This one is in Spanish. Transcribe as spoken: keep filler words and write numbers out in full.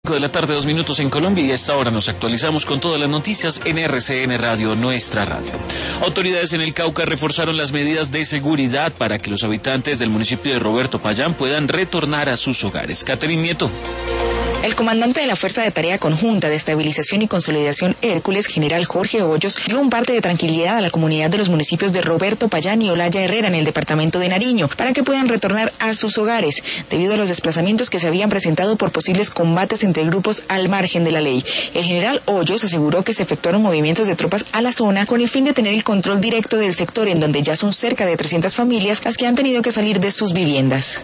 De la tarde, dos minutos en Colombia, y a esta hora nos actualizamos con todas las noticias en R C N Radio, nuestra radio. Autoridades en el Cauca reforzaron las medidas de seguridad para que los habitantes del municipio de Roberto Payán puedan retornar a sus hogares. Catherine Nieto. El comandante de la Fuerza de Tarea Conjunta de Estabilización y Consolidación Hércules, general Jorge Hoyos, dio un parte de tranquilidad a la comunidad de los municipios de Roberto Payán y Olaya Herrera en el departamento de Nariño, para que puedan retornar a sus hogares, debido a los desplazamientos que se habían presentado por posibles combates entre grupos al margen de la ley. El general Hoyos aseguró que se efectuaron movimientos de tropas a la zona con el fin de tener el control directo del sector, en donde ya son cerca de trescientas familias las que han tenido que salir de sus viviendas.